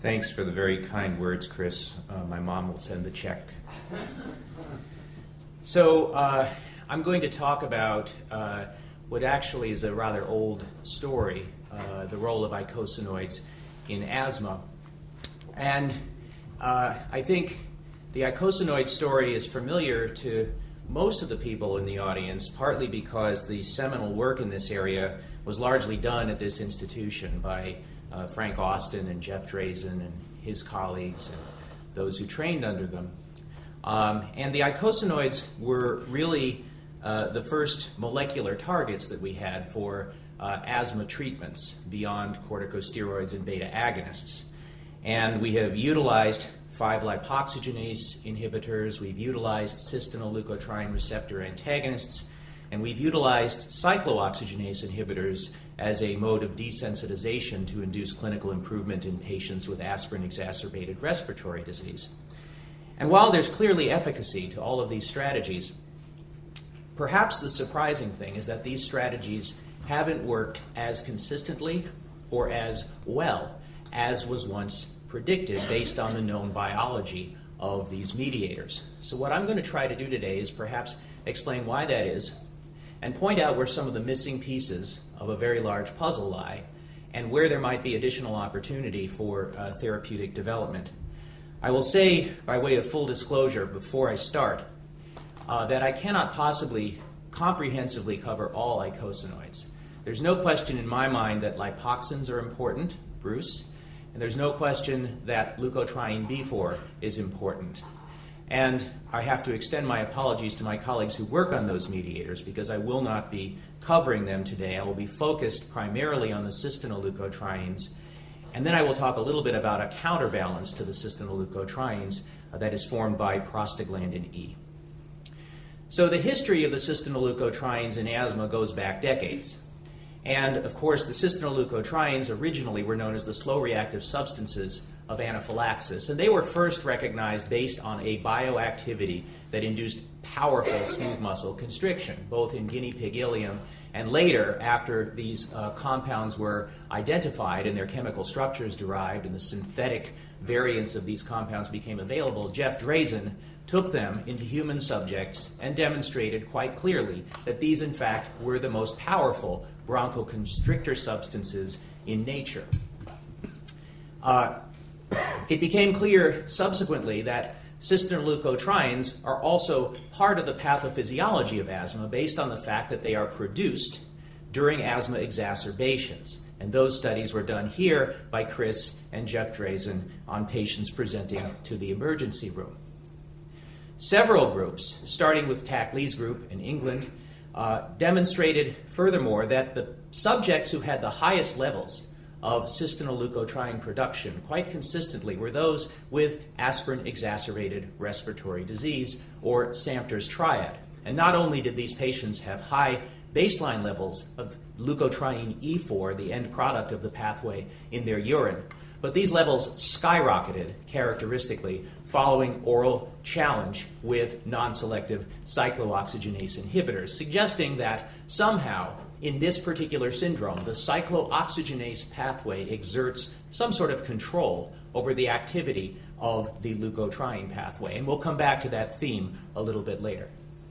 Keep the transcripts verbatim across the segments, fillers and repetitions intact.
Thanks for the very kind words, Chris. Uh, my mom will send the check. So uh, I'm going to talk about uh, what actually is a rather old story, uh, the role of icosanoids in asthma. And uh, I think the icosanoid story is familiar to most of the people in the audience, partly because the seminal work in this area was largely done at this institution by uh, Frank Austin and Jeff Drazen and his colleagues and those who trained under them. Um, and the icosanoids were really uh, the first molecular targets that we had for uh, asthma treatments beyond corticosteroids and beta agonists. And we have utilized five lipoxygenase inhibitors, we've utilized cysteinoleucotriene receptor antagonists, and we've utilized cyclooxygenase inhibitors as a mode of desensitization to induce clinical improvement in patients with aspirin-exacerbated respiratory disease. And while there's clearly efficacy to all of these strategies, perhaps the surprising thing is that these strategies haven't worked as consistently or as well as was once predicted based on the known biology of these mediators. So what I'm going to try to do today is perhaps explain why that is and point out where some of the missing pieces of a very large puzzle lie and where there might be additional opportunity for uh, therapeutic development. I will say, by way of full disclosure before I start, uh, that I cannot possibly comprehensively cover all icosanoids. There's no question in my mind that lipoxins are important, Bruce, and there's no question that leukotriene B four is important. And I have to extend my apologies to my colleagues who work on those mediators because I will not be covering them today. I will be focused primarily on the cysteinoleucotrienes, and then I will talk a little bit about a counterbalance to the cysteinoleucotrienes uh, that is formed by prostaglandin E. So the history of the cysteinoleucotrienes in asthma goes back decades. And, of course, the cysteinoleucotrienes originally were known as the slow-reactive substances of anaphylaxis, and they were first recognized based on a bioactivity that induced powerful smooth muscle constriction, both in guinea pig ileum and later, after these uh, compounds were identified and their chemical structures derived and the synthetic variants of these compounds became available, Jeff Drazen took them into human subjects and demonstrated quite clearly that these, in fact, were the most powerful bronchoconstrictor substances in nature. Uh, it became clear subsequently that cysteinoleucotrienes are also part of the pathophysiology of asthma based on the fact that they are produced during asthma exacerbations. And those studies were done here by Chris and Jeff Drazen on patients presenting to the emergency room. Several groups, starting with Tak Lee's group in England, uh, demonstrated furthermore that the subjects who had the highest levels of cysteinoleucotriene production quite consistently were those with aspirin-exacerbated respiratory disease, or Samter's triad. And not only did these patients have high baseline levels of leukotriene E four, the end product of the pathway, in their urine, but these levels skyrocketed characteristically following oral challenge with non-selective cyclooxygenase inhibitors, suggesting that somehow in this particular syndrome, the cyclooxygenase pathway exerts some sort of control over the activity of the leukotriene pathway. And we'll come back to that theme a little bit later.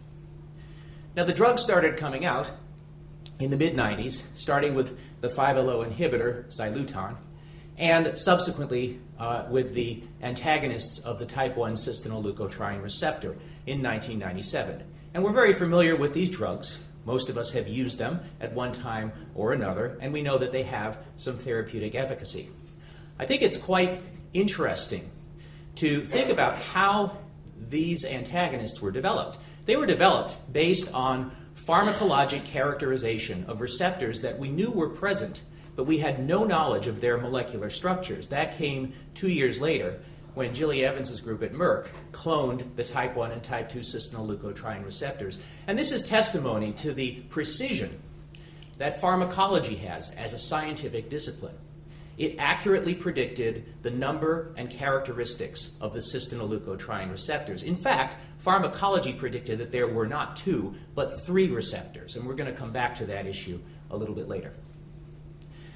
Now, the drugs started coming out in the mid nineties, starting with the five L O inhibitor, Xyluton, and subsequently uh, with the antagonists of the type one cysteinoleucotriene receptor in nineteen ninety-seven. And we're very familiar with these drugs. Most of us have used them at one time or another, and we know that they have some therapeutic efficacy. I think it's quite interesting to think about how these antagonists were developed. They were developed based on pharmacologic characterization of receptors that we knew were present, but we had no knowledge of their molecular structures. That came two years later when Gilly Evans's group at Merck cloned the type one and type two cysteinoleucotriene receptors. And this is testimony to the precision that pharmacology has as a scientific discipline. It accurately predicted the number and characteristics of the cysteinoleucotriene receptors. In fact, pharmacology predicted that there were not two, but three receptors, and we're going to come back to that issue a little bit later.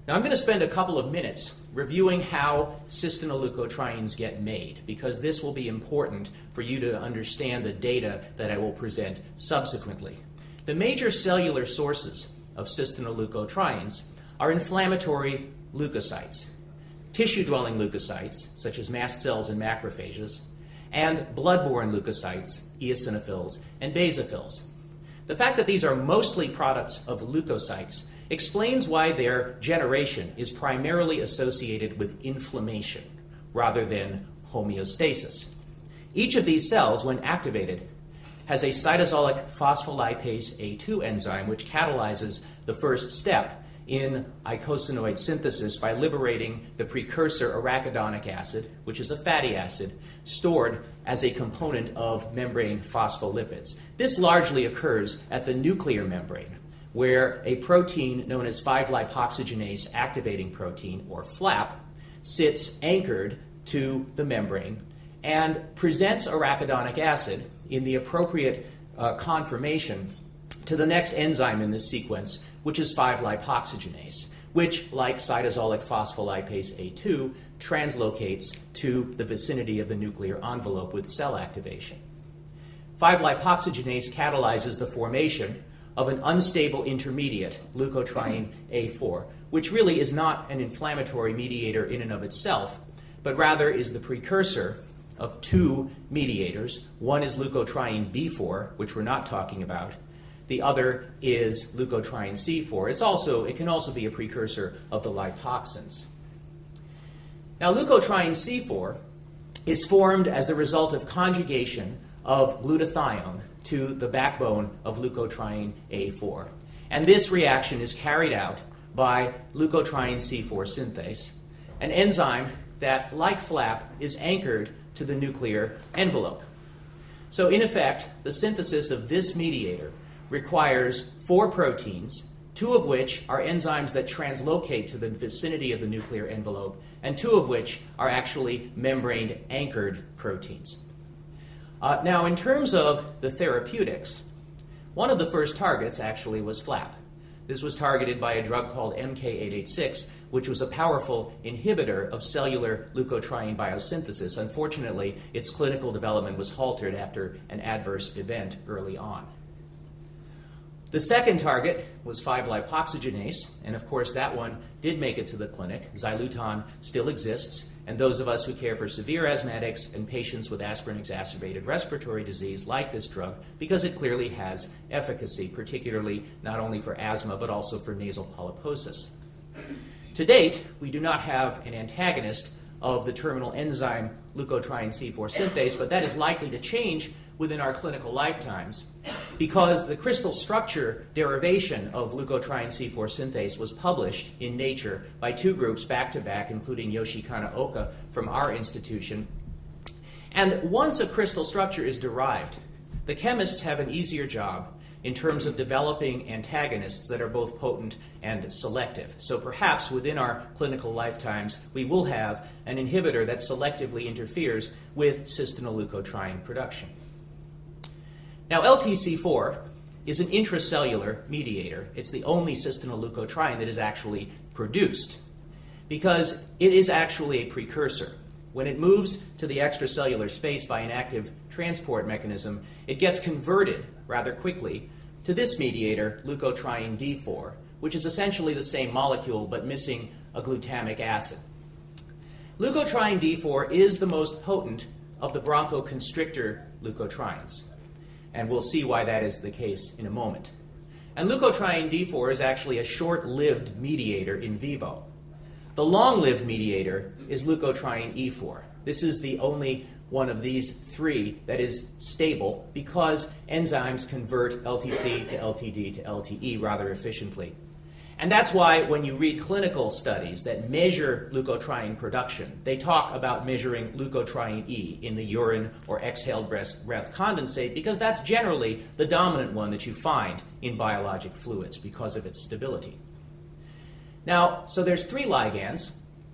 Now I'm going to spend a couple of minutes reviewing how cysteinoleucotrienes get made, because this will be important for you to understand the data that I will present subsequently. The major cellular sources of cysteinoleucotrienes are inflammatory leukocytes, tissue-dwelling leukocytes, such as mast cells and macrophages, and blood-borne leukocytes, eosinophils and basophils. The fact that these are mostly products of leukocytes explains why their generation is primarily associated with inflammation rather than homeostasis. Each of these cells, when activated, has a cytosolic phospholipase A two enzyme which catalyzes the first step in eicosanoid synthesis by liberating the precursor arachidonic acid, which is a fatty acid, stored as a component of membrane phospholipids. This largely occurs at the nuclear membrane, where a protein known as five lipoxygenase activating protein, or FLAP, sits anchored to the membrane and presents arachidonic acid in the appropriate uh, conformation to the next enzyme in this sequence, which is five lipoxygenase, which, like cytosolic phospholipase A two, translocates to the vicinity of the nuclear envelope with cell activation. five lipoxygenase catalyzes the formation of an unstable intermediate, leukotriene A four, which really is not an inflammatory mediator in and of itself, but rather is the precursor of two mediators. One is leukotriene B four, which we're not talking about. The other is leukotriene C four. It's also, it can also be a precursor of the lipoxins. Now, leukotriene C four is formed as the result of conjugation of glutathione to the backbone of leukotriene A four. And this reaction is carried out by leukotriene C four synthase, an enzyme that, like FLAP, is anchored to the nuclear envelope. So, in effect, the synthesis of this mediator requires four proteins, two of which are enzymes that translocate to the vicinity of the nuclear envelope, and two of which are actually membrane-anchored proteins. Uh, now, in terms of the therapeutics, one of the first targets actually was FLAP. This was targeted by a drug called M K eight eighty-six, which was a powerful inhibitor of cellular leukotriene biosynthesis. Unfortunately, its clinical development was halted after an adverse event early on. The second target was five lipoxygenase, and of course that one did make it to the clinic. Xyluton still exists, and those of us who care for severe asthmatics and patients with aspirin-exacerbated respiratory disease like this drug because it clearly has efficacy, particularly not only for asthma but also for nasal polyposis. To date, we do not have an antagonist of the terminal enzyme leukotriene C four synthase, but that is likely to change within our clinical lifetimes because the crystal structure derivation of leukotriene C four synthase was published in Nature by two groups back-to-back, including Yoshikana Oka from our institution. And once a crystal structure is derived, the chemists have an easier job in terms of developing antagonists that are both potent and selective. So perhaps within our clinical lifetimes, we will have an inhibitor that selectively interferes with cysteinoleucotriene production. Now, L T C four is an intracellular mediator. It's the only cysteinoleucotriene that is actually produced because it is actually a precursor. When it moves to the extracellular space by an active transport mechanism, it gets converted rather quickly to this mediator, leukotriene D four, which is essentially the same molecule but missing a glutamic acid. Leukotriene D four is the most potent of the bronchoconstrictor leukotrienes, and we'll see why that is the case in a moment. And leukotriene D four is actually a short-lived mediator in vivo. The long-lived mediator is leukotriene E four. This is the only one of these three that is stable because enzymes convert L T C to L T D to L T E rather efficiently. And that's why when you read clinical studies that measure leukotriene production, they talk about measuring leukotriene E in the urine or exhaled breath condensate because that's generally the dominant one that you find in biologic fluids because of its stability. Now, so there's three ligands,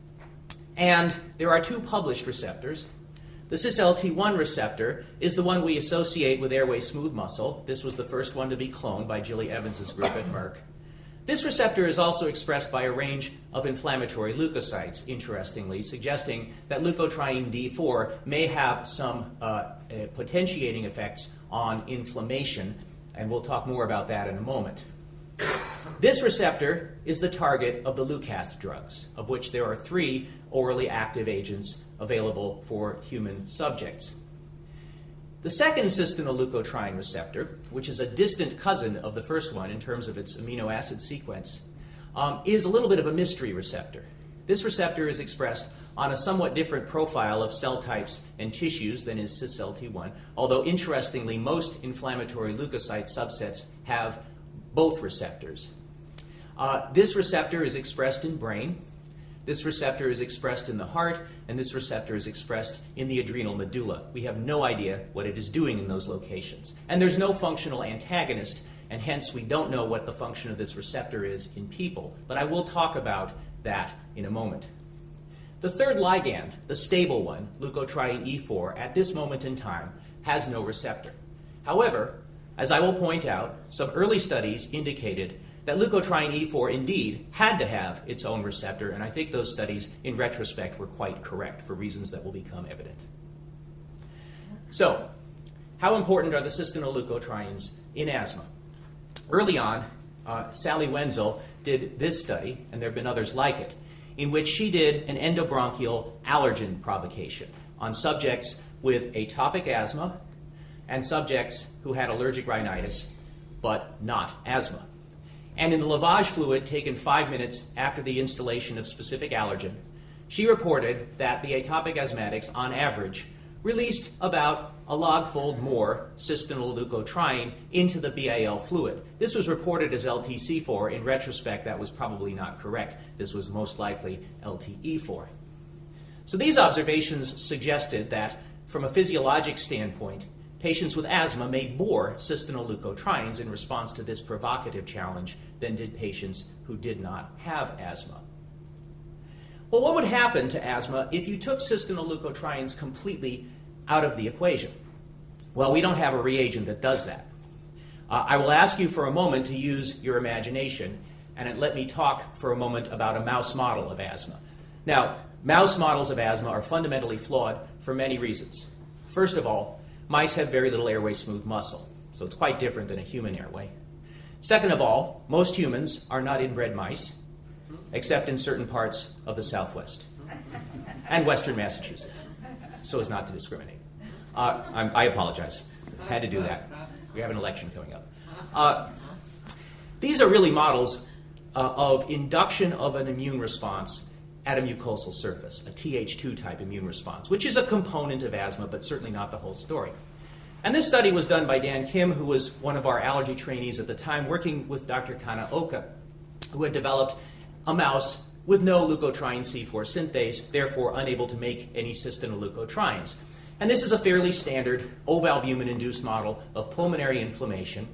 and there are two published receptors. The cis L T one receptor is the one we associate with airway smooth muscle. This was the first one to be cloned by Gilly Evans's group at Merck. This receptor is also expressed by a range of inflammatory leukocytes, interestingly, suggesting that leukotriene D four may have some uh, uh, potentiating effects on inflammation, and we'll talk more about that in a moment. This receptor is the target of the Leucast drugs, of which there are three orally active agents available for human subjects. The second cysteinoleucotriene receptor, which is a distant cousin of the first one in terms of its amino acid sequence, um, is a little bit of a mystery receptor. This receptor is expressed on a somewhat different profile of cell types and tissues than is cis L T one, although interestingly, most inflammatory leukocyte subsets have both receptors. Uh, this receptor is expressed in brain. This receptor is expressed in the heart, and this receptor is expressed in the adrenal medulla. We have no idea what it is doing in those locations. And there's no functional antagonist, and hence we don't know what the function of this receptor is in people. But I will talk about that in a moment. The third ligand, the stable one, leukotriene E four, at this moment in time, has no receptor. However, as I will point out, some early studies indicated that leukotriene E four indeed had to have its own receptor, and I think those studies, in retrospect, were quite correct for reasons that will become evident. So, how important are the cysteinoleucotrienes in asthma? Early on, uh, Sally Wenzel did this study, and there have been others like it, in which she did an endobronchial allergen provocation on subjects with atopic asthma and subjects who had allergic rhinitis, but not asthma. And in the lavage fluid taken five minutes after the instillation of specific allergen, she reported that the atopic asthmatics, on average, released about a log-fold more cysteinoleucotriene into the B A L fluid. This was reported as L T C four. In retrospect, that was probably not correct. This was most likely L T E four. So these observations suggested that, from a physiologic standpoint, patients with asthma made more cysteinoleucotrienes in response to this provocative challenge than did patients who did not have asthma. Well, what would happen to asthma if you took cysteinoleucotrienes completely out of the equation? Well, we don't have a reagent that does that. Uh, I will ask you for a moment to use your imagination, and let me talk for a moment about a mouse model of asthma. Now, mouse models of asthma are fundamentally flawed for many reasons. First of all, mice have very little airway smooth muscle, so it's quite different than a human airway. Second of all, most humans are not inbred mice, except in certain parts of the Southwest and Western Massachusetts, so as not to discriminate. Uh, I'm, I apologize. Had to do that. We have an election coming up. Uh, these are really models uh, of induction of an immune response at a mucosal surface, a T H two type immune response, which is a component of asthma, but certainly not the whole story. And this study was done by Dan Kim, who was one of our allergy trainees at the time, working with Doctor Kanaoka, who had developed a mouse with no leukotriene C four synthase, therefore unable to make any cysteinoleucotrienes. And this is a fairly standard ovalbumin-induced model of pulmonary inflammation.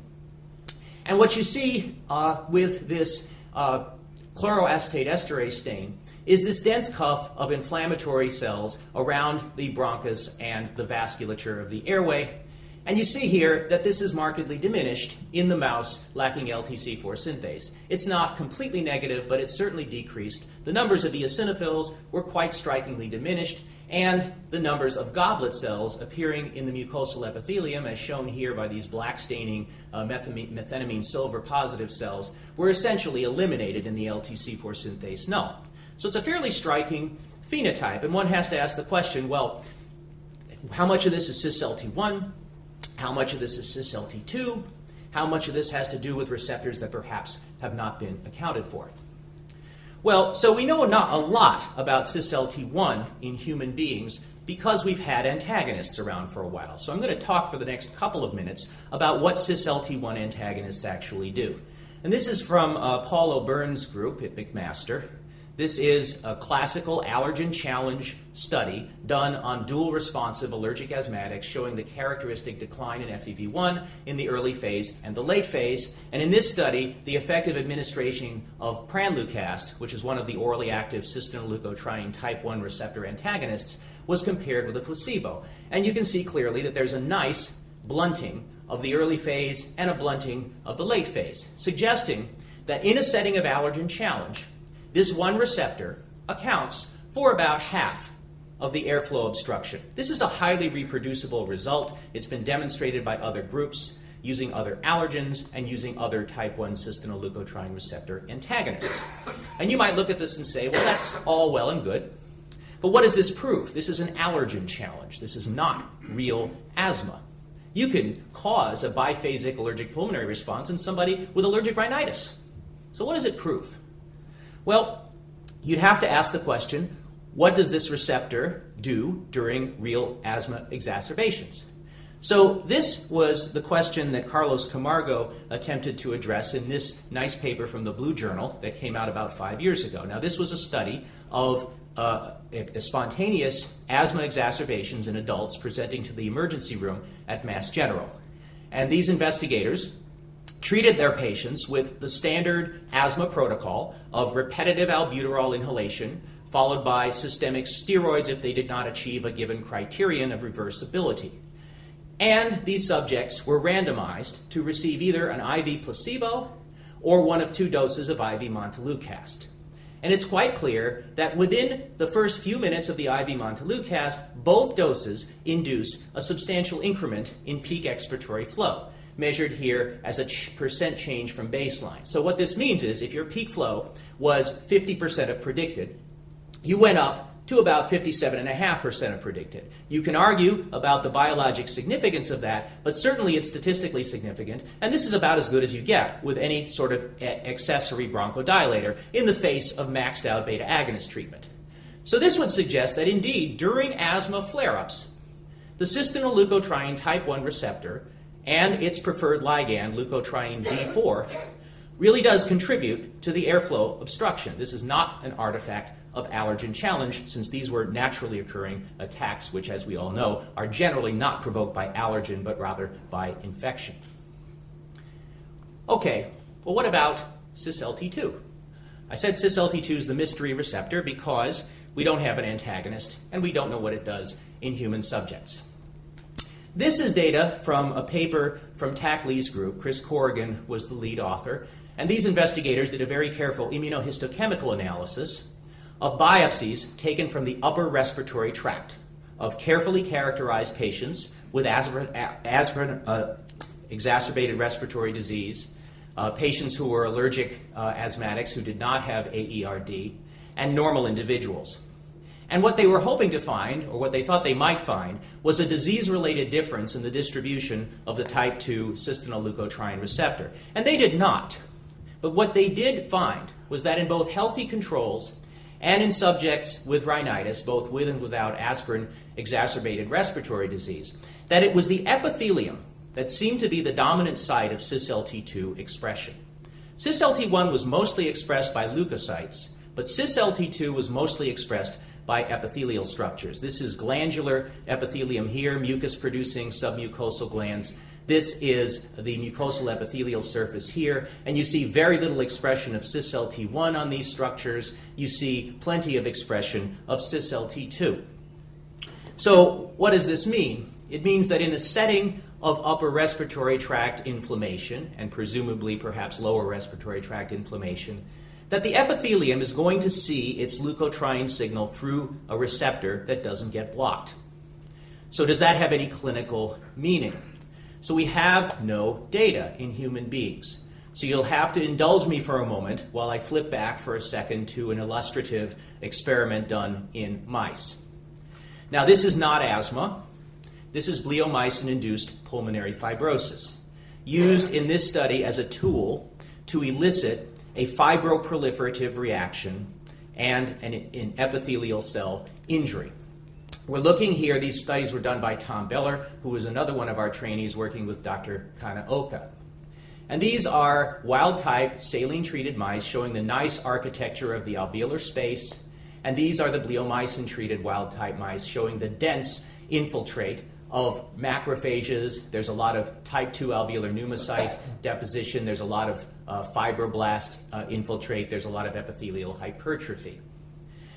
And what you see uh, with this uh, chloroacetate esterase stain is this dense cuff of inflammatory cells around the bronchus and the vasculature of the airway. And you see here that this is markedly diminished in the mouse lacking L T C four synthase. It's not completely negative, but it's certainly decreased. The numbers of eosinophils were quite strikingly diminished, and the numbers of goblet cells appearing in the mucosal epithelium, as shown here by these black staining uh, methenamine silver positive cells, were essentially eliminated in the L T C four synthase null. So it's a fairly striking phenotype, and one has to ask the question, well, how much of this is cis L T one? How much of this is cis L T two? How much of this has to do with receptors that perhaps have not been accounted for? Well, so we know not a lot about cis L T one in human beings because we've had antagonists around for a while. So I'm going to talk for the next couple of minutes about what cis L T one antagonists actually do. And this is from uh, Paul O'Byrne's group at McMaster. This is a classical allergen challenge study done on dual responsive allergic asthmatics showing the characteristic decline in F E V one in the early phase and the late phase. And in this study, the effective administration of Pranleucast, which is one of the orally active cysteinoleucotriene type one receptor antagonists, was compared with a placebo. And you can see clearly that there's a nice blunting of the early phase and a blunting of the late phase, suggesting that in a setting of allergen challenge, this one receptor accounts for about half of the airflow obstruction. This is a highly reproducible result. It's been demonstrated by other groups using other allergens and using other type one cysteinoleucotriene receptor antagonists. And you might look at this and say, well, that's all well and good. But what does this prove? This is an allergen challenge. This is not real asthma. You can cause a biphasic allergic pulmonary response in somebody with allergic rhinitis. So what does it prove? Well, you'd have to ask the question, what does this receptor do during real asthma exacerbations? So this was the question that Carlos Camargo attempted to address in this nice paper from the Blue Journal that came out about five years ago. Now, this was a study of uh, spontaneous asthma exacerbations in adults presenting to the emergency room at Mass General. And these investigators treated their patients with the standard asthma protocol of repetitive albuterol inhalation followed by systemic steroids if they did not achieve a given criterion of reversibility. And these subjects were randomized to receive either an I V placebo or one of two doses of I V montelukast. And it's quite clear that within the first few minutes of the I V montelukast, both doses induce a substantial increment in peak expiratory flow, measured here as a ch- percent change from baseline. So what this means is if your peak flow was fifty percent of predicted, you went up to about fifty-seven point five percent of predicted. You can argue about the biologic significance of that, but certainly it's statistically significant, and this is about as good as you get with any sort of a- accessory bronchodilator in the face of maxed out beta agonist treatment. So this would suggest that indeed, during asthma flare-ups, the cysteinoleucotriene type one receptor and its preferred ligand, leukotriene D four, really does contribute to the airflow obstruction. This is not an artifact of allergen challenge, since these were naturally occurring attacks, which, as we all know, are generally not provoked by allergen, but rather by infection. Okay, well, what about cis L T two? I said cis L T two is the mystery receptor because we don't have an antagonist, and we don't know what it does in human subjects. This is data from a paper from Tak Lee's group. Chris Corrigan was the lead author, and these investigators did a very careful immunohistochemical analysis of biopsies taken from the upper respiratory tract of carefully characterized patients with asthma, asthma uh, exacerbated respiratory disease, uh, patients who were allergic uh, asthmatics who did not have A E R D, and normal individuals. And what they were hoping to find, or what they thought they might find, was a disease-related difference in the distribution of the type two cysteinoleucotriene receptor. And they did not. But what they did find was that in both healthy controls and in subjects with rhinitis, both with and without aspirin-exacerbated respiratory disease, that it was the epithelium that seemed to be the dominant site of cis L T two expression. cis L T one was mostly expressed by leukocytes, but cis L T two was mostly expressed by epithelial structures. This is glandular epithelium here, mucus-producing submucosal glands. This is the mucosal epithelial surface here, and you see very little expression of cis L T one on these structures. You see plenty of expression of cis L T two. So what does this mean? It means that in a setting of upper respiratory tract inflammation, and presumably perhaps lower respiratory tract inflammation, that the epithelium is going to see its leukotriene signal through a receptor that doesn't get blocked. So does that have any clinical meaning? So we have no data in human beings. So you'll have to indulge me for a moment while I flip back for a second to an illustrative experiment done in mice. Now, this is not asthma. This is bleomycin-induced pulmonary fibrosis, used in this study as a tool to elicit a fibroproliferative reaction and an, an epithelial cell injury. We're looking here, these studies were done by Tom Beller, who was another one of our trainees working with Doctor Kanaoka. And these are wild-type, saline-treated mice showing the nice architecture of the alveolar space. And these are the bleomycin-treated wild-type mice showing the dense infiltrate of macrophages. There's a lot of type two alveolar pneumocyte deposition. There's a lot of uh, fibroblast uh, infiltrate. There's a lot of epithelial hypertrophy.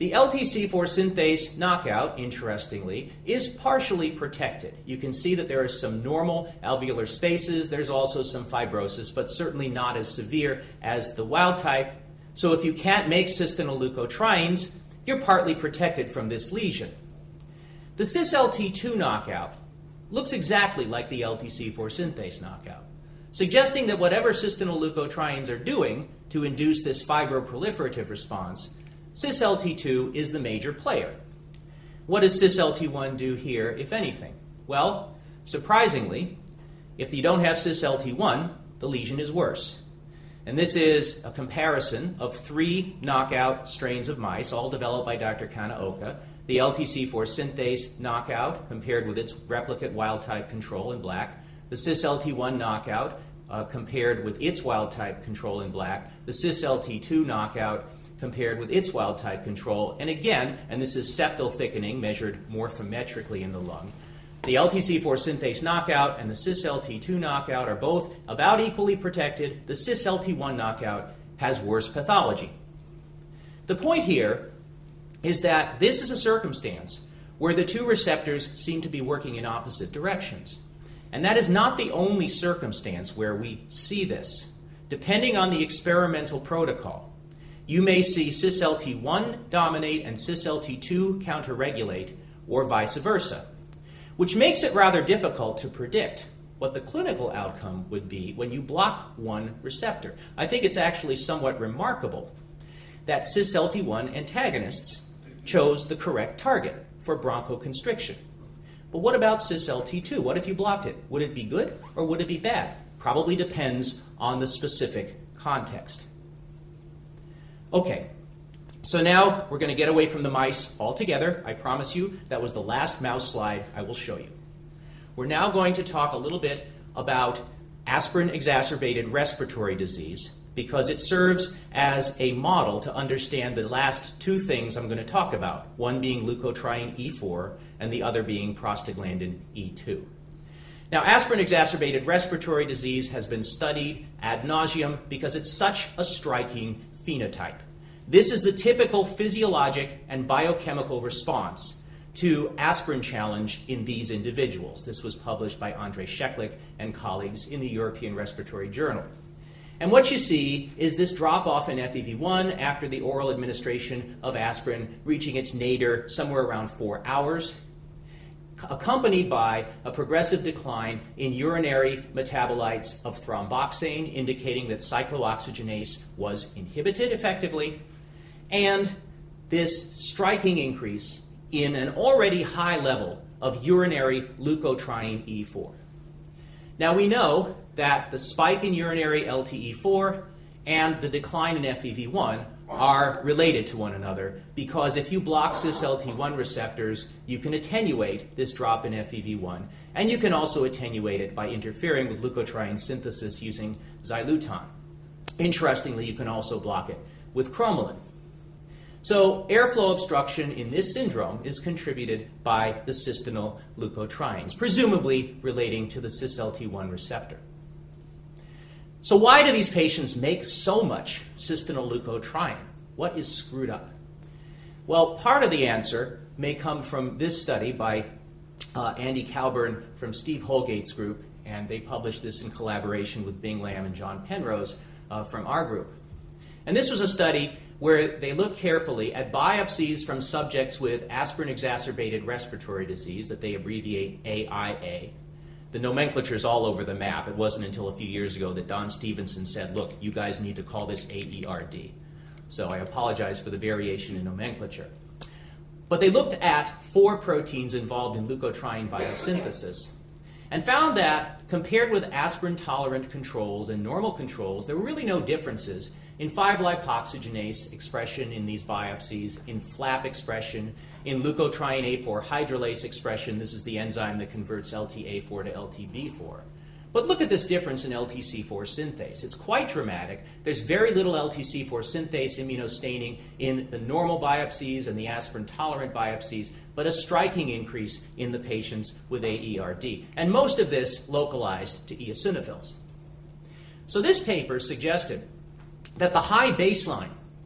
The L T C four synthase knockout, interestingly, is partially protected. You can see that there are some normal alveolar spaces. There's also some fibrosis, but certainly not as severe as the wild type. So if you can't make cysteinoleucotrienes, you're partly protected from this lesion. The cis L T two knockout looks exactly like the L T C four synthase knockout, suggesting that whatever cysteinoleucotrienes are doing to induce this fibroproliferative response, cis L T two is the major player. What does cis L T one do here, if anything? Well, surprisingly, if you don't have cis L T one, the lesion is worse. And this is a comparison of three knockout strains of mice, all developed by Doctor Kanaoka. The L T C four synthase knockout compared with its replicate wild-type control in black. The cis L T one knockout uh, compared with its wild-type control in black. The cis L T two knockout compared with its wild-type control. And again, and this is septal thickening measured morphometrically in the lung, the L T C four synthase knockout and the cis L T two knockout are both about equally protected. The cis L T one knockout has worse pathology. The point here is that this is a circumstance where the two receptors seem to be working in opposite directions. And that is not the only circumstance where we see this. Depending on the experimental protocol, you may see cis L T one dominate and cis L T two counterregulate, or vice versa, which makes it rather difficult to predict what the clinical outcome would be when you block one receptor. I think it's actually somewhat remarkable that cis L T one antagonists chose the correct target for bronchoconstriction. But what about cis L T two? What if you blocked it? Would it be good or would it be bad? Probably depends on the specific context. Okay, so now we're going to get away from the mice altogether. I promise you that was the last mouse slide I will show you. We're now going to talk a little bit about aspirin-exacerbated respiratory disease, because it serves as a model to understand the last two things I'm going to talk about, one being leukotriene E four and the other being prostaglandin E two. Now, aspirin-exacerbated respiratory disease has been studied ad nauseum because it's such a striking phenotype. This is the typical physiologic and biochemical response to aspirin challenge in these individuals. This was published by Andrei Sheklik and colleagues in the European Respiratory Journal. And what you see is this drop-off in F E V one after the oral administration of aspirin reaching its nadir somewhere around four hours, accompanied by a progressive decline in urinary metabolites of thromboxane, indicating that cyclooxygenase was inhibited effectively, and this striking increase in an already high level of urinary leukotriene E four. Now we know that the spike in urinary L T E four and the decline in F E V one are related to one another, because if you block cis L T one receptors, you can attenuate this drop in F E V one, and you can also attenuate it by interfering with leukotriene synthesis using xyluton. Interestingly, you can also block it with cromolyn. So airflow obstruction in this syndrome is contributed by the cysteinyl leukotrienes, presumably relating to the cis L T one receptor. So why do these patients make so much cysteinyl leukotriene? What is screwed up? Well, part of the answer may come from this study by uh, Andy Calburn from Steve Holgate's group, and they published this in collaboration with Bing Lam and John Penrose uh, from our group. And this was a study where they looked carefully at biopsies from subjects with aspirin-exacerbated respiratory disease that they abbreviate A I A. The nomenclature is all over the map. It wasn't until a few years ago that Don Stevenson said, look, you guys need to call this A E R D. So I apologize for the variation in nomenclature. But they looked at four proteins involved in leukotriene biosynthesis and found that compared with aspirin-tolerant controls and normal controls, there were really no differences in five lipoxygenase expression in these biopsies, in FLAP expression, in leukotriene A four hydrolase expression. This is the enzyme that converts L T A four to L T B four. But look at this difference in L T C four synthase. It's quite dramatic. There's very little L T C four synthase immunostaining in the normal biopsies and the aspirin-tolerant biopsies, but a striking increase in the patients with A E R D. And most of this localized to eosinophils. So this paper suggested that the high baseline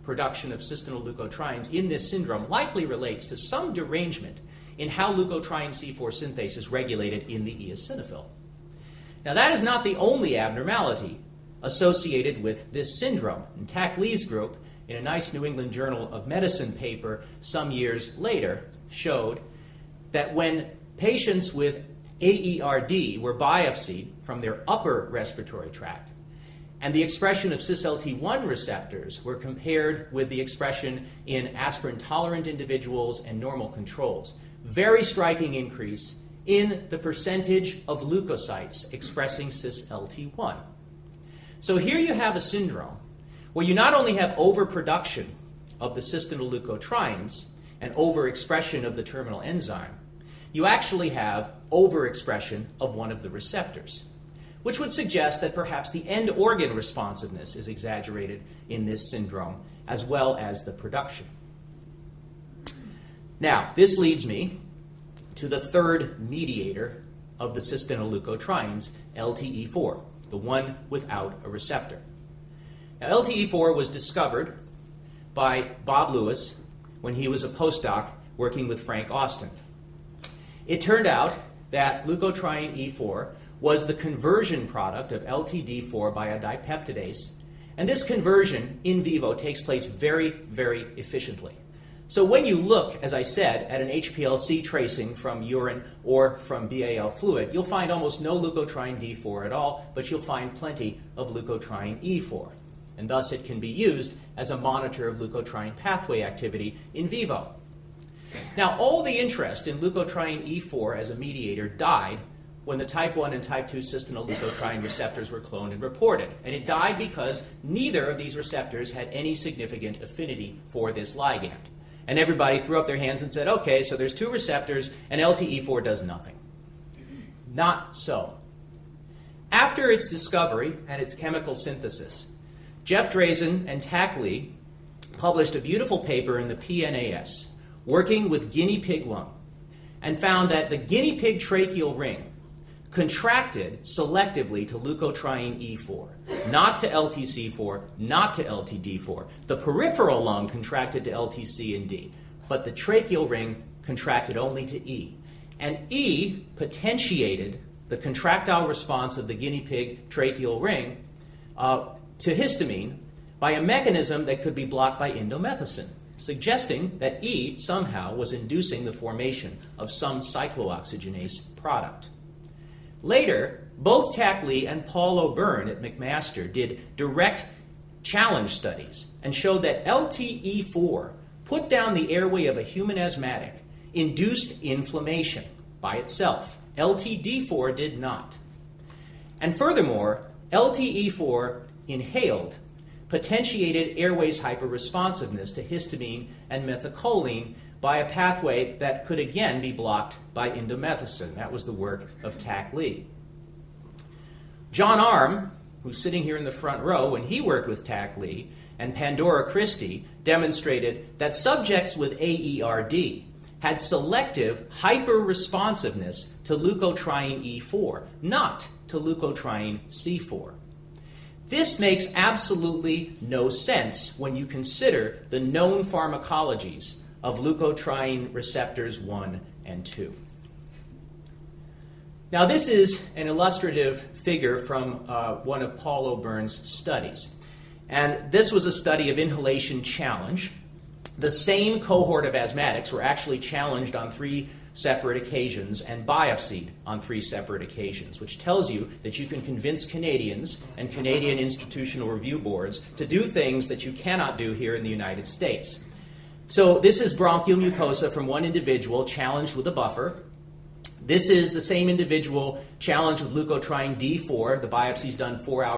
production of cysteinoleucotrienes in this syndrome likely relates to some derangement in how leukotriene C four synthase is regulated in the eosinophil. Now, that is not the only abnormality associated with this syndrome. And Tak Lee's group, in a nice New England Journal of Medicine paper some years later, showed that when patients with A E R D were biopsied from their upper respiratory tract, and the expression of cis L T one receptors were compared with the expression in aspirin-tolerant individuals and normal controls, very striking increase in the percentage of leukocytes expressing cis L T one. So here you have a syndrome where you not only have overproduction of the cysteinoleucotrienes and overexpression of the terminal enzyme, you actually have overexpression of one of the receptors, which would suggest that perhaps the end organ responsiveness is exaggerated in this syndrome, as well as the production. Now, this leads me to the third mediator of the cysteinoleucotrienes, L T E four, the one without a receptor. Now, L T E four was discovered by Bob Lewis when he was a postdoc working with Frank Austin. It turned out that leukotriene E four was the conversion product of L T D four by a dipeptidase, and this conversion in vivo takes place very, very efficiently. So when you look, as I said, at an H P L C tracing from urine or from B A L fluid, you'll find almost no leukotriene D four at all, but you'll find plenty of leukotriene E four. And thus it can be used as a monitor of leukotriene pathway activity in vivo. Now, all the interest in leukotriene E four as a mediator died when the type one and type two cysteinoleucotriene receptors were cloned and reported. And it died because neither of these receptors had any significant affinity for this ligand. And everybody threw up their hands and said, okay, so there's two receptors, and L T E four does nothing. Not so. After its discovery and its chemical synthesis, Jeff Drazen and Tak Lee published a beautiful paper in the P N A S, working with guinea pig lung, and found that the guinea pig tracheal ring contracted selectively to leukotriene E four, not to L T C four, not to L T D four. The peripheral lung contracted to L T C and D, but the tracheal ring contracted only to E. And E potentiated the contractile response of the guinea pig tracheal ring uh, to histamine by a mechanism that could be blocked by indomethacin, suggesting that E somehow was inducing the formation of some cyclooxygenase product. Later, both Tak Lee and Paul O'Byrne at McMaster did direct challenge studies and showed that L T E four put down the airway of a human asthmatic, induced inflammation by itself. L T D four did not. And furthermore, L T E four inhaled potentiated airways hyperresponsiveness to histamine and methacholine by a pathway that could again be blocked by indomethacin. That was the work of Tak Lee. John Arm, who's sitting here in the front row, when he worked with Tak Lee, and Pandora Christie demonstrated that subjects with A E R D had selective hyperresponsiveness to leukotriene E four, not to leukotriene C four. This makes absolutely no sense when you consider the known pharmacologies of leukotriene receptors one and two. Now, this is an illustrative figure from uh, one of Paul O'Byrne's studies. And this was a study of inhalation challenge. The same cohort of asthmatics were actually challenged on three separate occasions and biopsied on three separate occasions, which tells you that you can convince Canadians and Canadian institutional review boards to do things that you cannot do here in the United States. So this is bronchial mucosa from one individual challenged with a buffer. This is the same individual challenged with leukotriene D four. The biopsy's done four hours